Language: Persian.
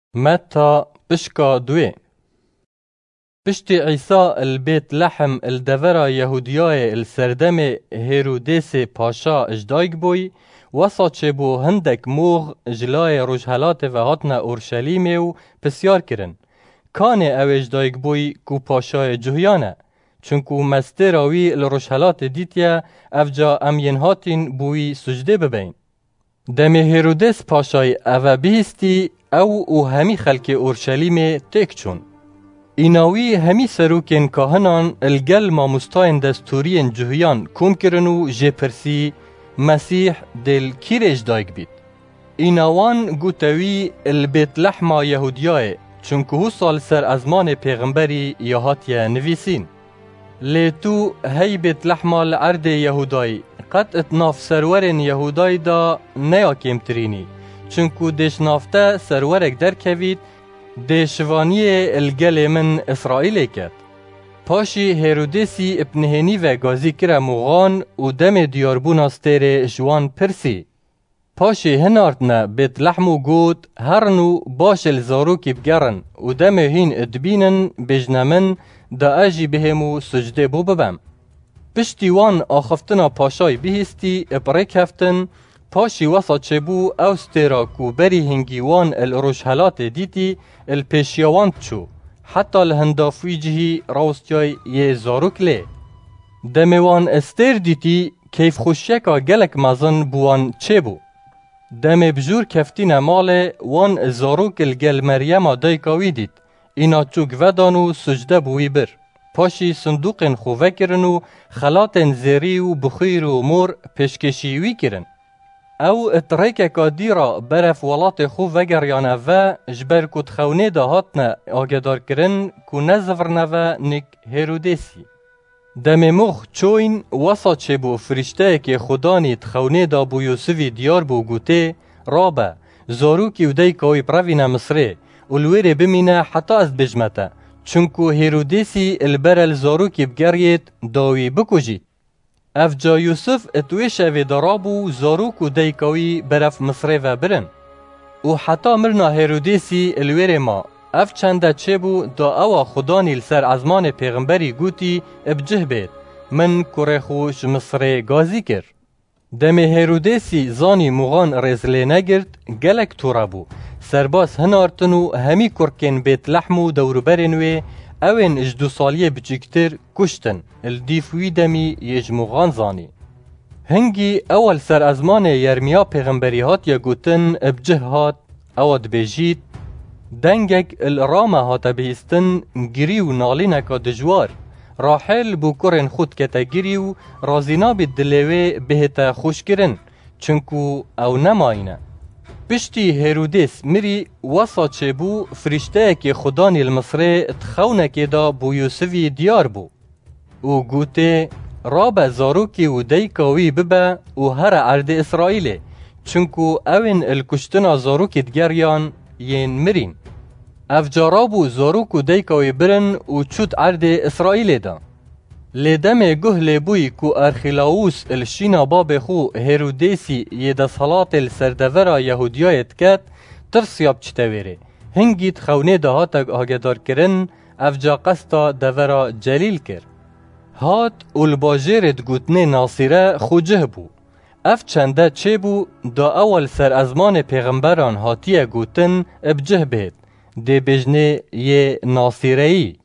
متى بشكا دوي بشتي عيسى البيت لحم الدفرة يهودياي السردم هيروديس باشا اجدايك بوي وصا چبو هندك موغ جلاي رجهلات و هاتنا اورشليمي و بسيار کرن كان او اجدايك بوي كو پاشا جهيانه چونكو مستراوي الرجهلات ديتيا افجا امين هاتين بوي سجده ببين دمي هيروديس پاشای او بهستی او همی خلق اورشلیم تک چون. ایناوی همی سروکن کاهنان الگل ما مستاین دستورین جهیان کم کرنو جپرسی مسیح دل کیرش دایک بید. ایناوان گوتوی البیت لحما یهودیای چونکه هو سال سر ازمان پیغمبری یهاتیه نویسین. لیتو هی بیت لحما الارد یهودای قد اتناف سرورن یهودای دا نیا کمترینی چونکو دیش نافته سرورک در کوید دیشوانی الگل من اسرائیل کد. پاشی هیرودیسی ابنهنی و گازی کره موغان و دم دیاربون استیر جوان پرسی. پاشی هنارتنه بیت لحمو گود هرنو باش الزاروکی بگرن و دم هین ادبینن بجنمن دا اجی بهمو سجده بو ببم. پشتی وان آخفتنا پاشای بهستی ابرک هفتن پاشی وسا چبو اوسترا کو بری هنگی وان الروشهلات دیتی الپیشیوان چو حتی الهندافوی جهی راستیای یه زاروک لی. دموان استر دیتی کیف خوشیکا گلک مزن بوان چبو. دم بجور کفتین مال وان زاروک الگل مریم دایکاوی دید اینا چوک ودانو سجده بوی بر. پاشی صندوق خوفه کرن و خلات زیری و بخیر و مور پشکشیوی کرن. او اتریک که دیرا برف ولات خوفه گریانه و جبر کد خونه دهاتنه آگدار کرن که نزفرنه و نک هیرودیسی. دم مخ چوین وسا چه بو فرشته که خدانی تخونه دا بو یوسفی دیار بو گوته رابه زاروکی و دیکاوی پروینه مصره اولویر بمینه حتی از بجمته چونکو هیرودیسی البرل زاروکی بگرید داوی بکجید. افجا یوسف اتوی شوی درابو زاروک و دیکاوی برف مصره و برن. و حتی مرنا هیرودیسی الویر ما اف چنده چه بو دا اوا خدانی لسر ازمان پیغمبری گوتی ابجه بید من کره خوش مصره گازی کر. دم هیرودیسی زانی موغان رزله نگرد گلک تورابو سرباس هنارتنو همی کرکن بیت لحمو دوروبرنوی اوین اجدو سالیه بچکتر کشتن الدیفوی دمی یجموغان زانی. هنگی اول سر ازمان یرمیا پیغمبری هات یا گوتن ابجه هات اواد بیجید دنگک الرامه هات بیستن گری و نالینکا دجوار راحل بو کرن خود کتا گری و رازینا بید دلوی بهتا خوش کرن چنکو او نماینه. پشتی هیرودیس مری وسا چه بو فرشته که خدانی المصره تخونه که دا بو یوسفی دیار بو او گوته راب زاروکی و دیکاوی ببه و هر عرد اسرائیله چونکو اوین الکشتنا زاروکی دگریان ین مرین افجارابو زاروک و دیکاوی برن و چود عرد اسرائیله دا لیدم گهل بوی کو ارخیلاوس الشینا باب خو هیرودیسی یه صلات السردورا یهودیایت کت ترسیاب چتویره هنگیت خونه دهاتک آگدار کرن افجا قستا دورا جلیل کر هات الباجرت گوتنه ناصره خوجه بو اف چنده چه بو دا اول سر ازمان پیغمبران هاتیه گوتن ابجه بید دی بجنه یه ناصرهی